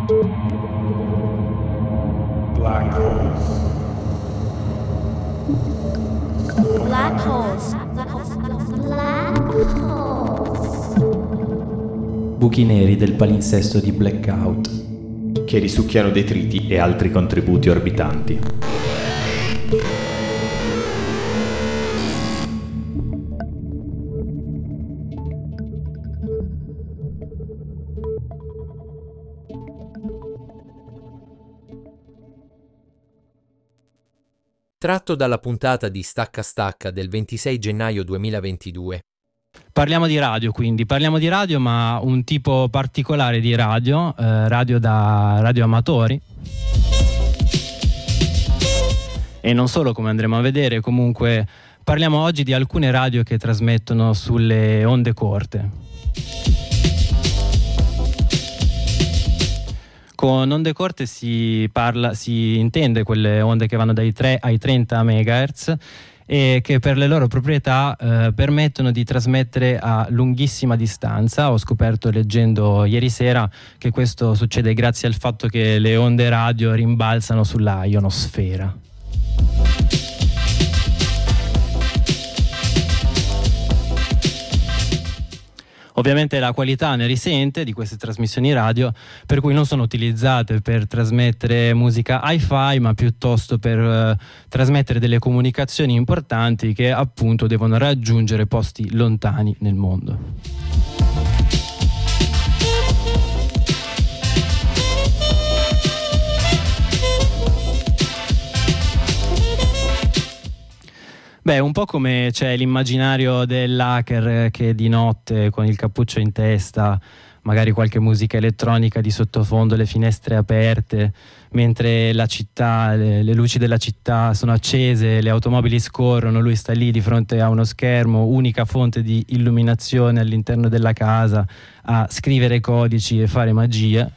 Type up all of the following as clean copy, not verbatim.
Black holes. Black holes. Black holes. Buchi neri del palinsesto di Blackout, che risucchiano detriti e altri contributi orbitanti. Tratto dalla puntata di Stacca Stacca del 26 gennaio 2022. Parliamo di radio, quindi parliamo di radio, ma un tipo particolare di radio, radio amatori. E non solo, come andremo a vedere, comunque parliamo oggi di alcune radio che trasmettono sulle onde corte. Con onde corte si intende quelle onde che vanno dai 3 ai 30 MHz e che per le loro proprietà permettono di trasmettere a lunghissima distanza. Ho scoperto leggendo ieri sera che questo succede grazie al fatto che le onde radio rimbalzano sulla ionosfera. Ovviamente la qualità ne risente di queste trasmissioni radio, per cui non sono utilizzate per trasmettere musica hi-fi, ma piuttosto per trasmettere delle comunicazioni importanti che appunto devono raggiungere posti lontani nel mondo. Beh, un po' come c'è l'immaginario dell'hacker che di notte con il cappuccio in testa, magari qualche musica elettronica di sottofondo, le finestre aperte, mentre la città, le luci della città sono accese, le automobili scorrono, lui sta lì di fronte a uno schermo, unica fonte di illuminazione all'interno della casa, a scrivere codici e fare magie.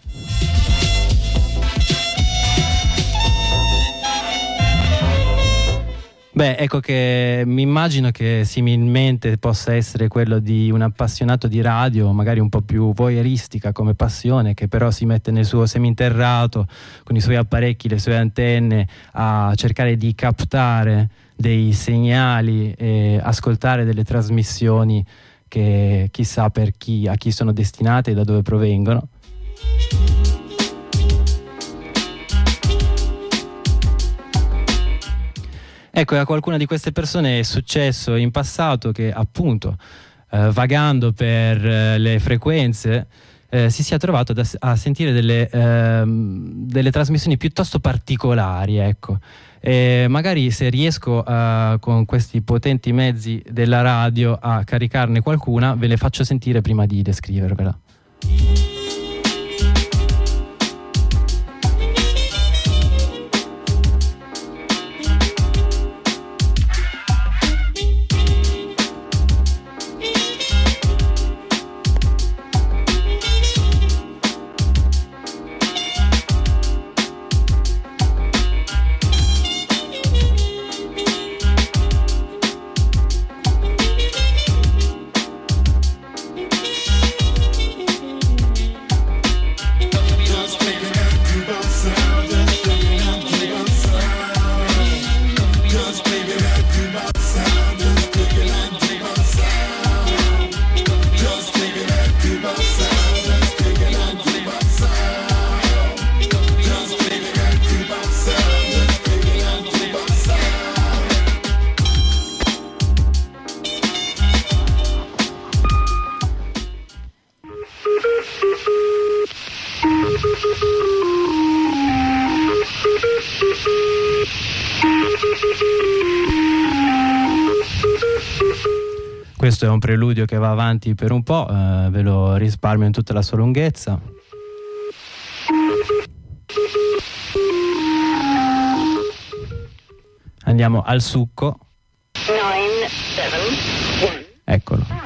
Beh, ecco che mi immagino che similmente possa essere quello di un appassionato di radio, magari un po' più voyeuristica come passione, che però si mette nel suo seminterrato con i suoi apparecchi, le sue antenne, a cercare di captare dei segnali e ascoltare delle trasmissioni che chissà a chi sono destinate e da dove provengono. Ecco, a qualcuna di queste persone è successo in passato che appunto vagando per le frequenze si sia trovato a sentire delle trasmissioni piuttosto particolari, ecco. E magari se riesco con questi potenti mezzi della radio a caricarne qualcuna, ve le faccio sentire prima di descrivervela. Questo è un preludio che va avanti per un po', ve lo risparmio in tutta la sua lunghezza. Andiamo al succo. 9, 7, 1. Eccolo. 5,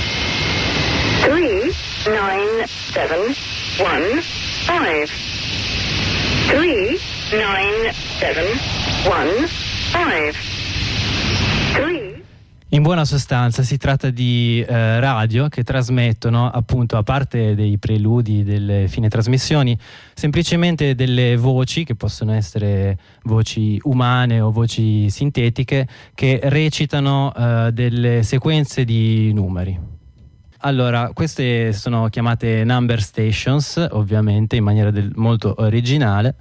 3, 9, 7, 1, 5. 3, 9, 7, 1, 5. 3. In buona sostanza si tratta di radio che trasmettono, appunto, a parte dei preludi, delle fine trasmissioni, semplicemente delle voci che possono essere voci umane o voci sintetiche che recitano delle sequenze di numeri. Allora, queste sono chiamate number stations, ovviamente in maniera molto originale.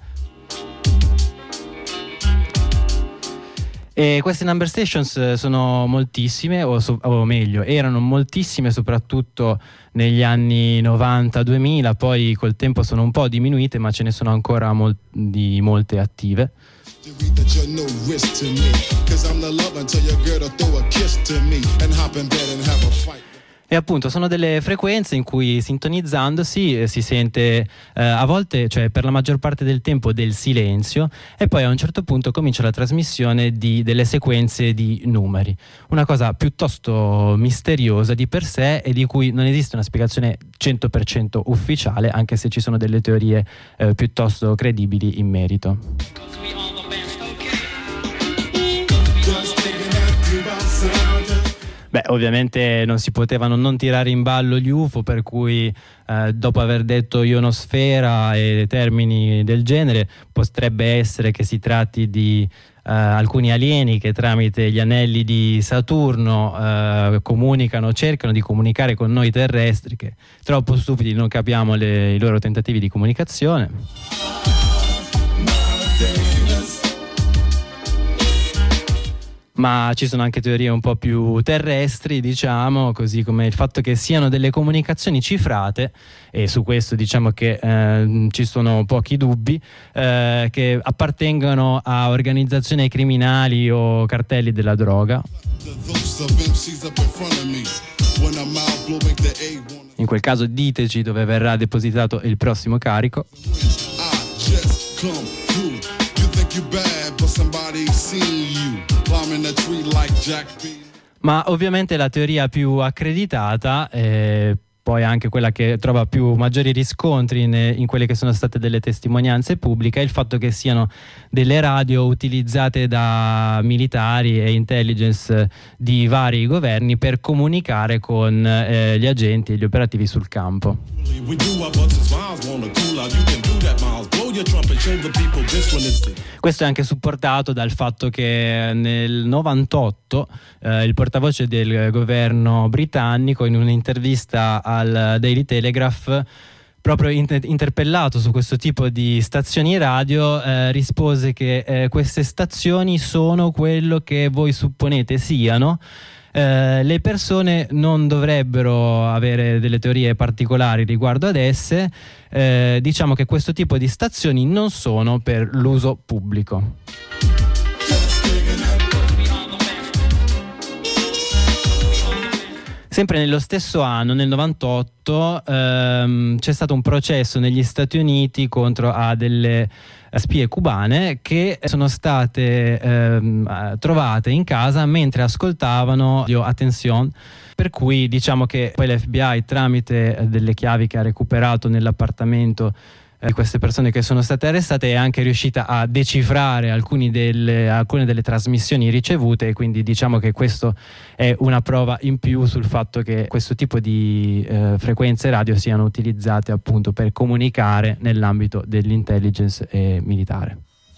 E queste number stations sono moltissime, o meglio, erano moltissime soprattutto negli anni 90-2000, poi col tempo sono un po' diminuite, ma ce ne sono ancora molte attive. E appunto sono delle frequenze in cui, sintonizzandosi, si sente a volte, cioè per la maggior parte del tempo, del silenzio, e poi a un certo punto comincia la trasmissione delle sequenze di numeri. Una cosa piuttosto misteriosa di per sé e di cui non esiste una spiegazione 100% ufficiale, anche se ci sono delle teorie piuttosto credibili in merito. Beh, ovviamente non si potevano non tirare in ballo gli UFO, per cui dopo aver detto ionosfera e termini del genere, potrebbe essere che si tratti di alcuni alieni che tramite gli anelli di Saturno cercano di comunicare con noi terrestri, che troppo stupidi non capiamo i loro tentativi di comunicazione. Ma ci sono anche teorie un po' più terrestri, diciamo, così come il fatto che siano delle comunicazioni cifrate, e su questo diciamo che ci sono pochi dubbi, che appartengono a organizzazioni criminali o cartelli della droga. In quel caso diteci dove verrà depositato il prossimo carico. Ma ovviamente la teoria più accreditata, poi anche quella che trova maggiori riscontri in quelle che sono state delle testimonianze pubbliche, è il fatto che siano delle radio utilizzate da militari e intelligence di vari governi per comunicare con gli agenti e gli operativi sul campo. Questo è anche supportato dal fatto che nel 98 il portavoce del governo britannico, in un'intervista al Daily Telegraph, proprio interpellato su questo tipo di stazioni radio, rispose che queste stazioni sono quello che voi supponete siano. Le persone non dovrebbero avere delle teorie particolari riguardo ad esse, diciamo che questo tipo di stazioni non sono per l'uso pubblico. Sempre nello stesso anno, nel 98, c'è stato un processo negli Stati Uniti contro delle spie cubane che sono state trovate in casa mentre ascoltavano Attention, per cui diciamo che poi l'FBI, tramite delle chiavi che ha recuperato nell'appartamento di queste persone che sono state arrestate, è anche riuscita a decifrare alcune delle trasmissioni ricevute, e quindi diciamo che questo è una prova in più sul fatto che questo tipo di frequenze radio siano utilizzate appunto per comunicare nell'ambito dell'intelligence militare.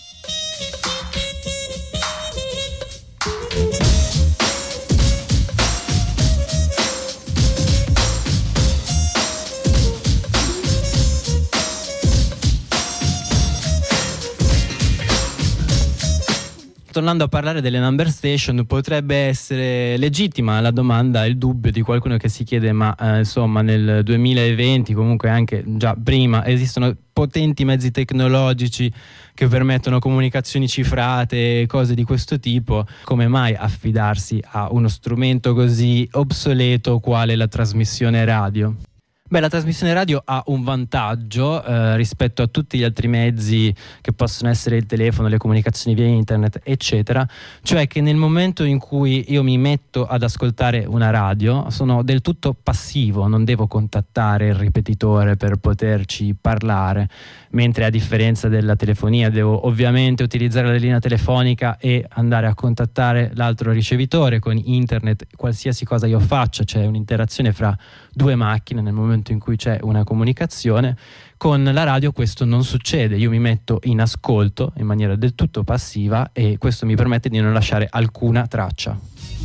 Tornando a parlare delle number station, potrebbe essere legittima la domanda, il dubbio di qualcuno che si chiede: ma insomma nel 2020, comunque anche già prima, esistono potenti mezzi tecnologici che permettono comunicazioni cifrate e cose di questo tipo, come mai affidarsi a uno strumento così obsoleto quale la trasmissione radio? Beh, la trasmissione radio ha un vantaggio rispetto a tutti gli altri mezzi che possono essere il telefono, le comunicazioni via internet, eccetera, cioè che nel momento in cui io mi metto ad ascoltare una radio sono del tutto passivo, non devo contattare il ripetitore per poterci parlare, mentre a differenza della telefonia devo ovviamente utilizzare la linea telefonica e andare a contattare l'altro ricevitore. Con internet qualsiasi cosa io faccia c'è un'interazione fra due macchine nel momento in cui c'è una comunicazione. Con la radio questo non succede, io mi metto in ascolto in maniera del tutto passiva e questo mi permette di non lasciare alcuna traccia.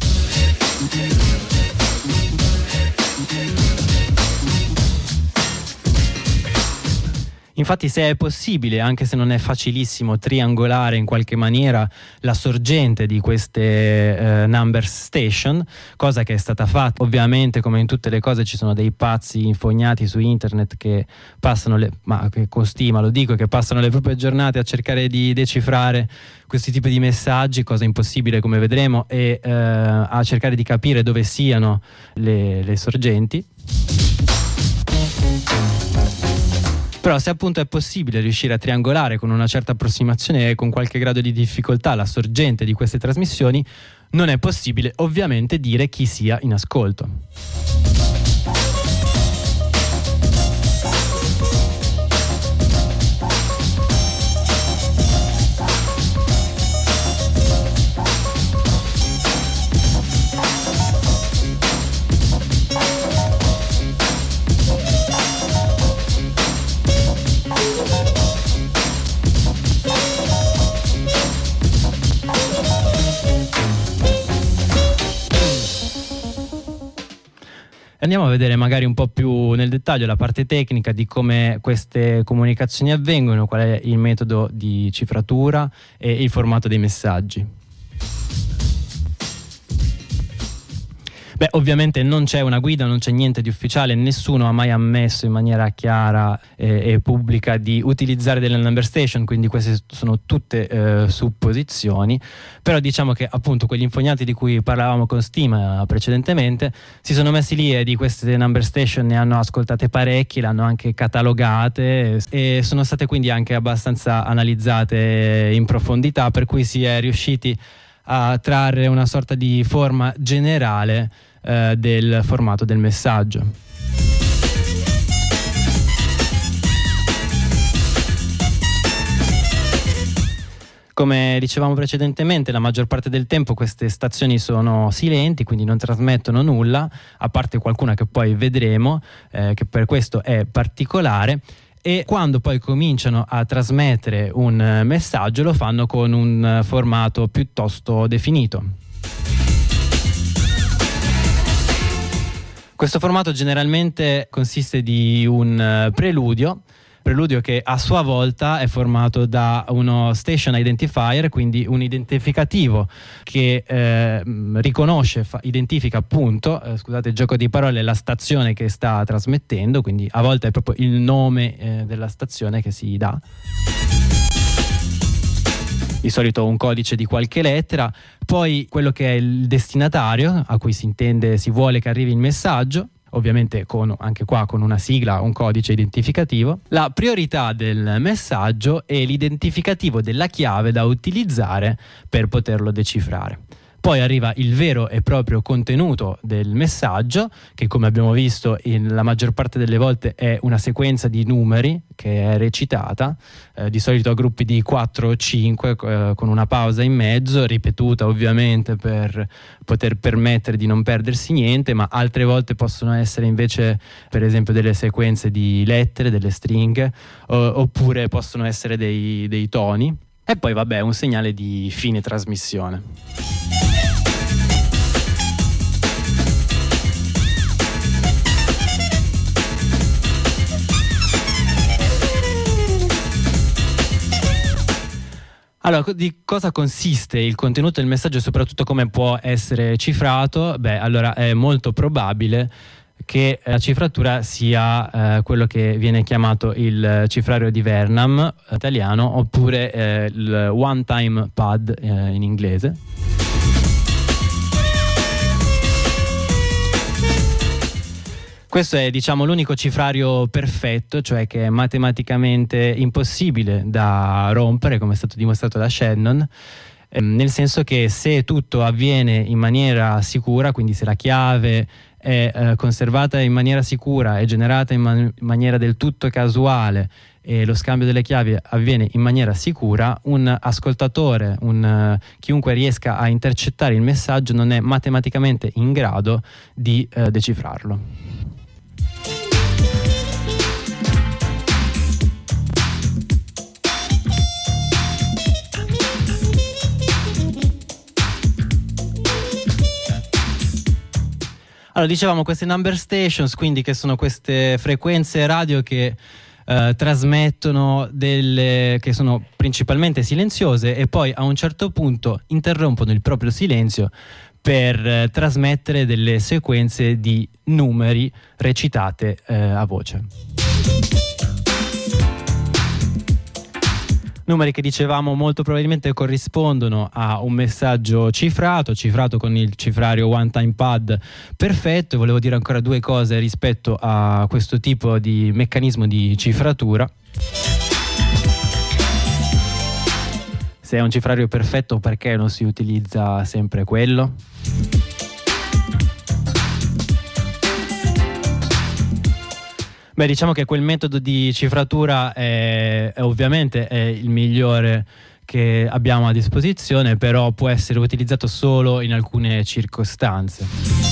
Infatti, se è possibile, anche se non è facilissimo, triangolare in qualche maniera la sorgente di queste number station, cosa che è stata fatta, ovviamente come in tutte le cose ci sono dei pazzi infognati su internet che passano che con stima lo dico, che passano le proprie giornate a cercare di decifrare questi tipi di messaggi, cosa impossibile come vedremo, e a cercare di capire dove siano le sorgenti. Però se appunto è possibile riuscire a triangolare con una certa approssimazione e con qualche grado di difficoltà la sorgente di queste trasmissioni, non è possibile ovviamente dire chi sia in ascolto. Andiamo a vedere magari un po' più nel dettaglio la parte tecnica di come queste comunicazioni avvengono, qual è il metodo di cifratura e il formato dei messaggi. Beh, ovviamente non c'è una guida, non c'è niente di ufficiale, nessuno ha mai ammesso in maniera chiara e pubblica di utilizzare delle number station, quindi queste sono tutte supposizioni, però diciamo che appunto quegli infognati di cui parlavamo con Stima precedentemente si sono messi lì e di queste number station ne hanno ascoltate parecchie, le hanno anche catalogate e sono state quindi anche abbastanza analizzate in profondità, per cui si è riusciti a trarre una sorta di forma generale del formato del messaggio. Come dicevamo precedentemente, la maggior parte del tempo queste stazioni sono silenti, quindi non trasmettono nulla, a parte qualcuna che poi vedremo, che per questo è particolare. E quando poi cominciano a trasmettere un messaggio lo fanno con un formato piuttosto definito. Questo formato generalmente consiste di un preludio che a sua volta è formato da uno station identifier, quindi un identificativo che riconosce, identifica appunto, scusate il gioco di parole, la stazione che sta trasmettendo, quindi a volte è proprio il nome della stazione che si dà. Di solito un codice di qualche lettera, poi quello che è il destinatario a cui si vuole che arrivi il messaggio, ovviamente anche qua con una sigla, un codice identificativo, la priorità del messaggio e l'identificativo della chiave da utilizzare per poterlo decifrare. Poi arriva il vero e proprio contenuto del messaggio, che come abbiamo visto la maggior parte delle volte è una sequenza di numeri che è recitata, di solito a gruppi di 4 o 5 con una pausa in mezzo, ripetuta ovviamente per poter permettere di non perdersi niente, ma altre volte possono essere invece per esempio delle sequenze di lettere, delle stringhe, oppure possono essere dei toni, e poi vabbè un segnale di fine trasmissione. Allora, di cosa consiste il contenuto del messaggio e soprattutto come può essere cifrato? Beh, allora è molto probabile che la cifratura sia quello che viene chiamato il cifrario di Vernam italiano, oppure il one time pad in inglese. Questo è, diciamo, l'unico cifrario perfetto, cioè che è matematicamente impossibile da rompere, come è stato dimostrato da Shannon, nel senso che se tutto avviene in maniera sicura, quindi se la chiave è conservata in maniera sicura, è generata in maniera del tutto casuale e lo scambio delle chiavi avviene in maniera sicura, un ascoltatore, chiunque riesca a intercettare il messaggio non è matematicamente in grado di decifrarlo. Allora, dicevamo queste number stations, quindi che sono queste frequenze radio che trasmettono che sono principalmente silenziose e poi a un certo punto interrompono il proprio silenzio per trasmettere delle sequenze di numeri recitate a voce. Numeri che dicevamo molto probabilmente corrispondono a un messaggio cifrato con il cifrario One Time Pad perfetto. E volevo dire ancora due cose rispetto a questo tipo di meccanismo di cifratura. Se è un cifrario perfetto, perché non si utilizza sempre quello? Beh, diciamo che quel metodo di cifratura è ovviamente è il migliore che abbiamo a disposizione, però può essere utilizzato solo in alcune circostanze.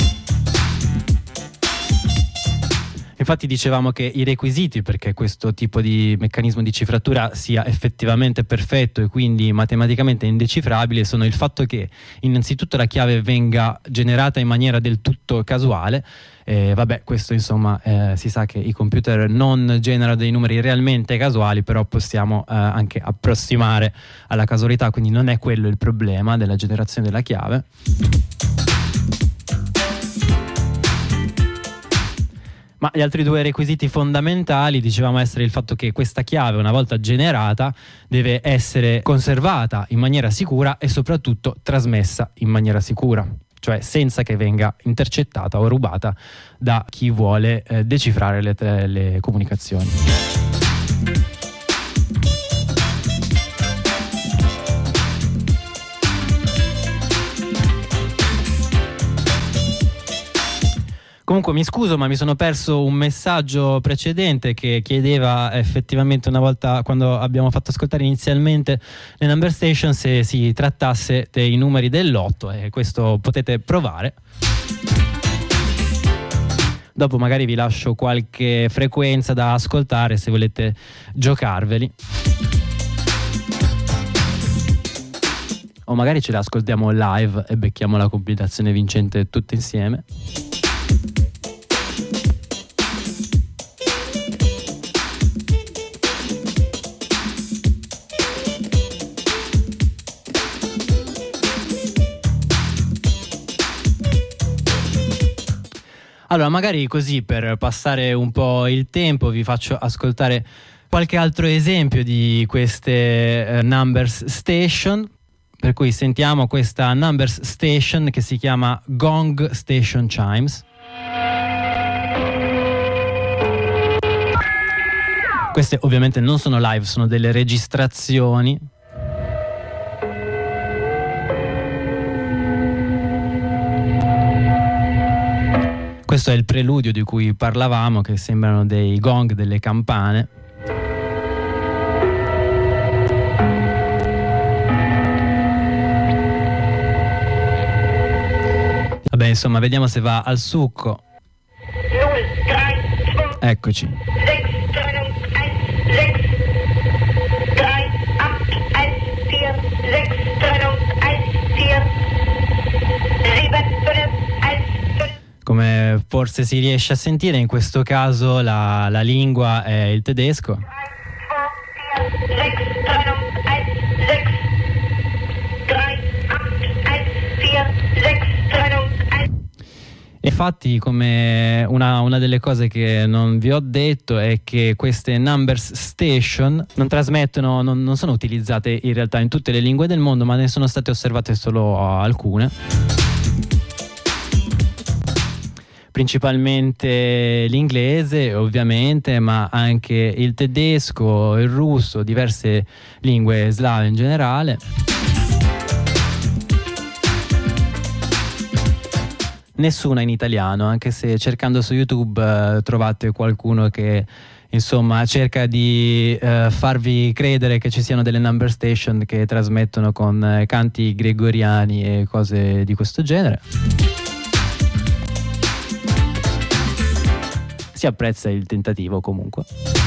Infatti dicevamo che i requisiti perché questo tipo di meccanismo di cifratura sia effettivamente perfetto e quindi matematicamente indecifrabile sono il fatto che innanzitutto la chiave venga generata in maniera del tutto casuale. Vabbè, questo insomma si sa che i computer non generano dei numeri realmente casuali, però possiamo anche approssimare alla casualità, quindi non è quello il problema della generazione della chiave. Ma gli altri due requisiti fondamentali dicevamo essere il fatto che questa chiave, una volta generata, deve essere conservata in maniera sicura e soprattutto trasmessa in maniera sicura, cioè senza che venga intercettata o rubata da chi vuole decifrare le comunicazioni. Comunque mi scuso, ma mi sono perso un messaggio precedente che chiedeva effettivamente, una volta quando abbiamo fatto ascoltare inizialmente le number station, se si trattasse dei numeri dell'otto, e questo potete provare. Dopo magari vi lascio qualche frequenza da ascoltare se volete giocarveli. O magari ce la ascoltiamo live e becchiamo la combinazione vincente tutte insieme. Allora, magari così per passare un po' il tempo vi faccio ascoltare qualche altro esempio di queste numbers station, per cui sentiamo questa numbers station che si chiama Gong Station Chimes. Queste ovviamente non sono live, sono delle registrazioni. Questo è il preludio di cui parlavamo, che sembrano dei gong, delle campane. Vabbè, insomma, vediamo se va al succo. Eccoci. Come forse si riesce a sentire, in questo caso la lingua è il tedesco. Infatti, come una delle cose che non vi ho detto è che queste numbers station non trasmettono, non sono utilizzate in realtà in tutte le lingue del mondo, ma ne sono state osservate solo alcune. principalmente l'inglese ovviamente, ma anche il tedesco, il russo, diverse lingue slave in generale. Nessuna in italiano, anche se cercando su YouTube trovate qualcuno che insomma cerca di farvi credere che ci siano delle number station che trasmettono con canti gregoriani e cose di questo genere. Si apprezza il tentativo comunque.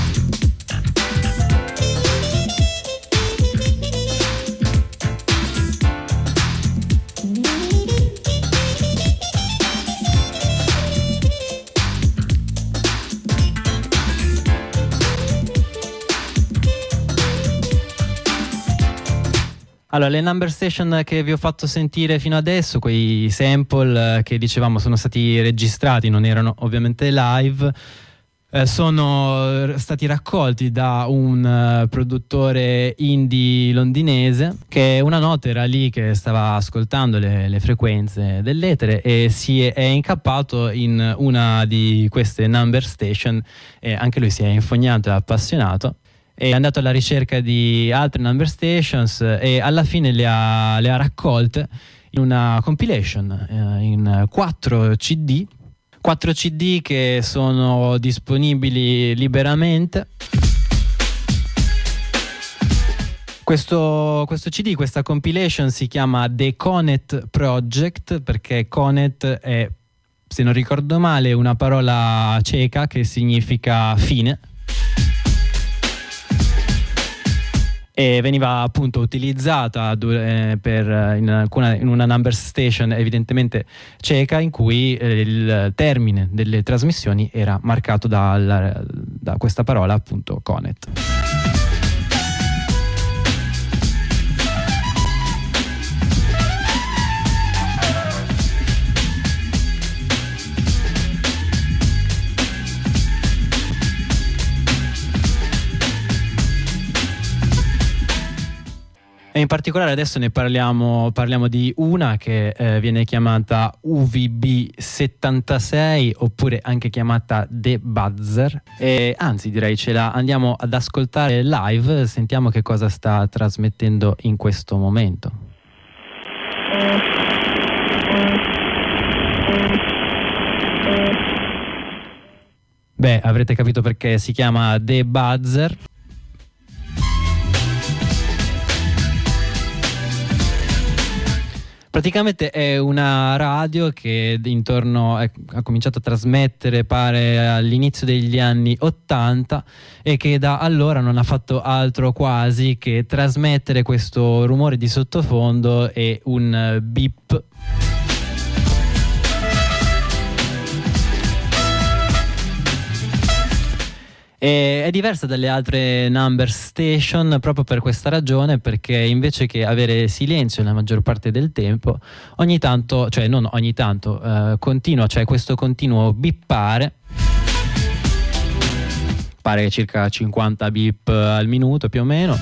Allora, le number station che vi ho fatto sentire fino adesso, quei sample che dicevamo sono stati registrati, non erano ovviamente live, sono stati raccolti da un produttore indie londinese che una notte era lì che stava ascoltando le frequenze dell'etere e si è incappato in una di queste number station e anche lui si è infognato e appassionato. È andato alla ricerca di altre number stations e alla fine le ha raccolte in una compilation in 4 CD che sono disponibili liberamente. Questo CD, questa compilation si chiama The Conet Project, perché Conet è, se non ricordo male, una parola ceca che significa fine. E veniva appunto utilizzata in una number station evidentemente ceca, in cui il termine delle trasmissioni era marcato da questa parola, appunto Conet. E in particolare adesso ne parliamo di una che viene chiamata UVB76, oppure anche chiamata The Buzzer, e anzi direi ce la andiamo ad ascoltare live, sentiamo che cosa sta trasmettendo in questo momento. Beh, avrete capito perché si chiama The Buzzer. Praticamente è una radio che ha cominciato a trasmettere, pare, all'inizio degli anni 80 e che da allora non ha fatto altro quasi che trasmettere questo rumore di sottofondo e un beep. E è diversa dalle altre number station proprio per questa ragione, perché invece che avere silenzio la maggior parte del tempo, ogni tanto, cioè non ogni tanto, continua, cioè questo continuo bippare, pare circa 50 bip al minuto più o meno.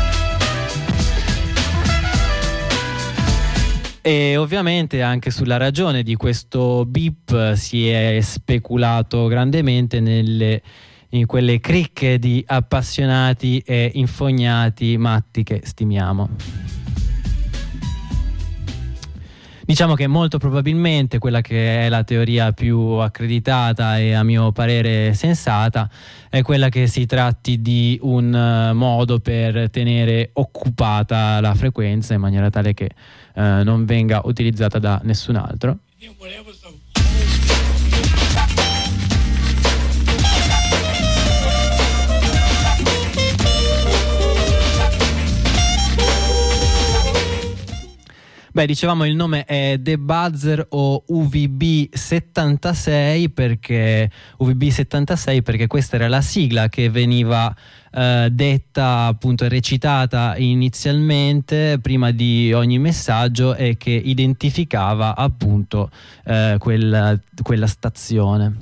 E ovviamente anche sulla ragione di questo beep si è speculato grandemente in quelle cricche di appassionati e infognati matti che stimiamo. Diciamo che molto probabilmente quella che è la teoria più accreditata e a mio parere sensata è quella che si tratti di un modo per tenere occupata la frequenza in maniera tale che non venga utilizzata da nessun altro. Beh, dicevamo il nome è The Buzzer o UVB76 perché questa era la sigla che veniva detta, appunto recitata inizialmente prima di ogni messaggio e che identificava appunto quella stazione.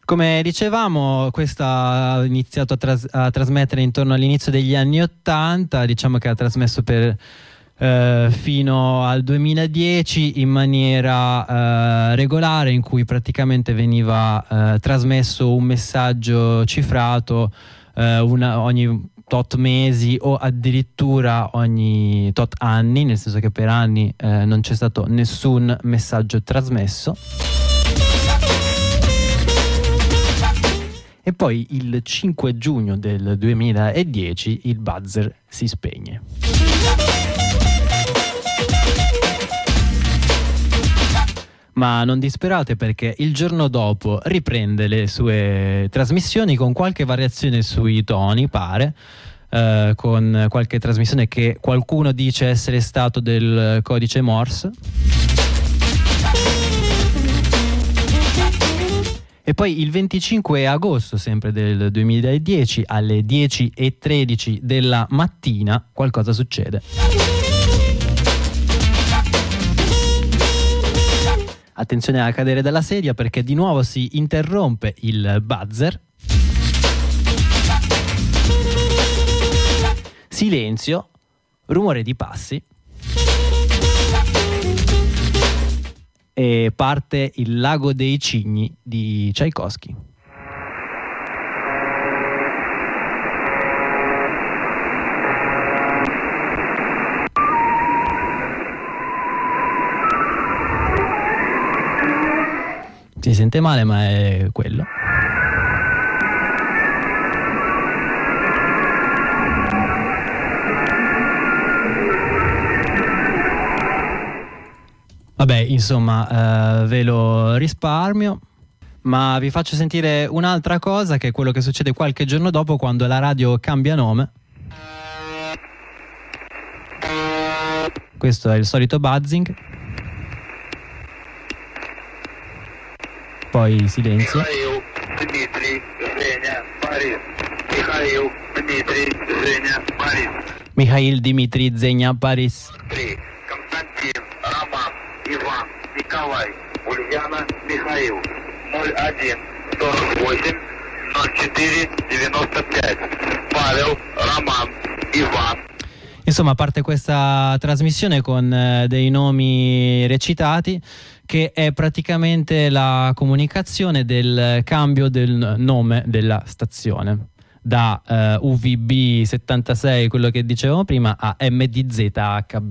Come dicevamo, questa ha iniziato a trasmettere intorno all'inizio degli anni *80, diciamo che ha trasmesso per fino al 2010 in maniera regolare, in cui praticamente veniva trasmesso un messaggio cifrato ogni tot mesi o addirittura ogni tot anni, nel senso che per anni non c'è stato nessun messaggio trasmesso. E poi il 5 giugno del 2010 il buzzer si spegne. Ma non disperate, perché il giorno dopo riprende le sue trasmissioni con qualche variazione sui toni, pare, con qualche trasmissione che qualcuno dice essere stato del codice Morse. E poi il 25 agosto, sempre del 2010, alle 10:13 della mattina, qualcosa succede. Attenzione a cadere dalla sedia, perché di nuovo si interrompe il buzzer. Silenzio, rumore di passi. E parte Il lago dei cigni di Tchaikovsky. Si sente male, ma è quello. Vabbè, insomma, ve lo risparmio, ma vi faccio sentire un'altra cosa, che è quello che succede qualche giorno dopo, quando la radio cambia nome. Questo è il solito buzzing. Poi silenzio. Mikhail, Dmitry, Zhenya, Paris. Константин, Роман, Иван, Николай, Ульяна, Михаил. 01 48 04 95. Павел, Роман, Иван. Insomma, parte questa trasmissione con dei nomi recitati, che è praticamente la comunicazione del cambio del nome della stazione, da UVB 76, quello che dicevamo prima, a MDZHB.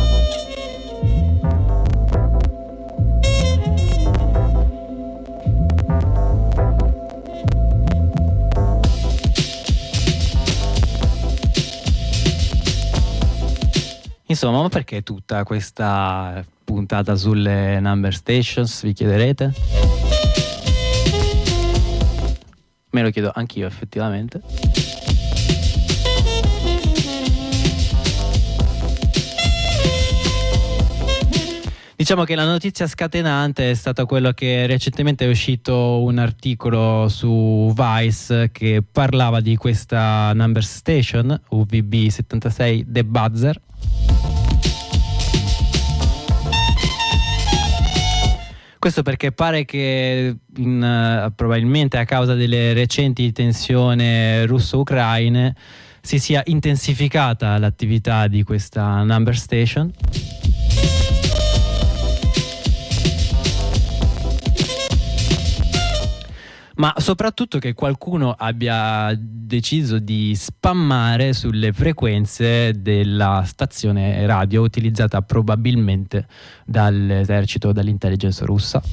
Insomma, ma perché tutta questa puntata sulle number stations, vi chiederete? Me lo chiedo anch'io, effettivamente. Diciamo che la notizia scatenante è stata quella che recentemente è uscito un articolo su Vice che parlava di questa number station UVB 76 The Buzzer. Questo perché pare che probabilmente a causa delle recenti tensioni russo-ucraine si sia intensificata l'attività di questa number station. Ma soprattutto che qualcuno abbia deciso di spammare sulle frequenze della stazione radio utilizzata probabilmente dall'esercito o dall'intelligence russa.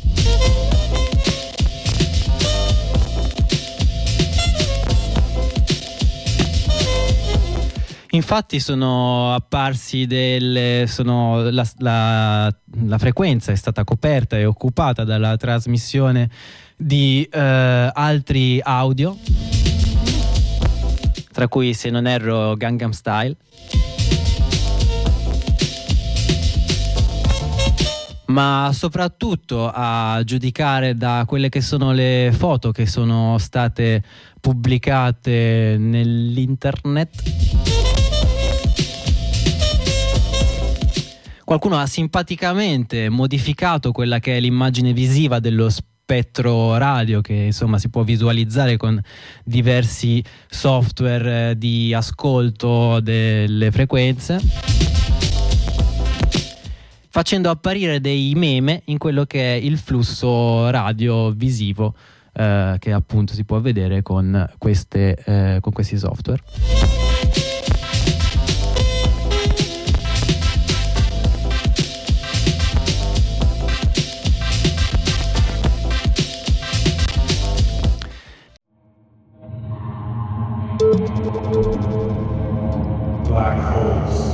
Infatti sono apparsi la frequenza è stata coperta e occupata dalla trasmissione di altri audio, tra cui, se non erro, Gangnam Style. Ma soprattutto, a giudicare da quelle che sono le foto che sono state pubblicate nell'internet, qualcuno ha simpaticamente modificato quella che è l'immagine visiva dello spettro radio che insomma si può visualizzare con diversi software di ascolto delle frequenze, facendo apparire dei meme in quello che è il flusso radio visivo che appunto si può vedere con questi software. Black holes.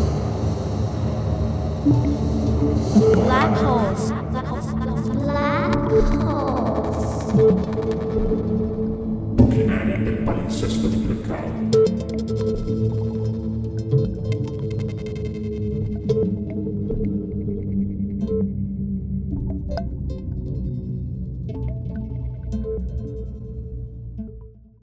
Black holes. Black holes. Buchi neri del palinsesto di Blackout.